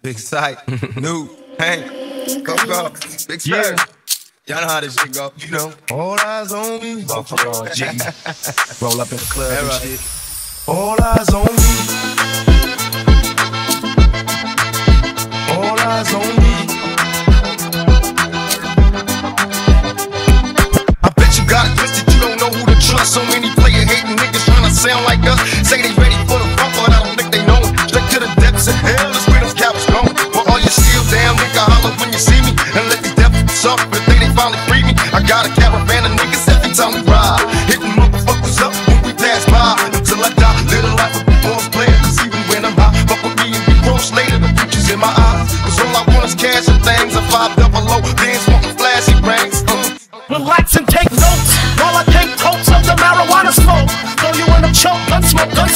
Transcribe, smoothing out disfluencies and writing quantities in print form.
Big Sight, New, Hank, go, Big Sight. Y'all know how this shit go, you know. All eyes on me. Buffalo G. Roll up in the club and shit. All eyes on me. All eyes on me. I bet you got it twisted, you don't know who to trust. So many player hating niggas trying to sound like us. Say they ready for the funk, but I don't think they know it. Straight to the depths of hell, that's where them cowards going. But all you still down, nigga, holler when you see me. And let these devils suffer if they finally free me. I got a caravan of niggas every time we ride, hitting motherfuckers up when we pass by. Until I die, live a life of a boss player. Cause even when I'm high, fuck with me and be gross later. The future's in my eyes. Cause all I want is cash and things. A 5 double O, dance wanting flashy rings. Relax and take notes while I take totes of the marijuana smoke. Throw you in a choke, gun smoke, gun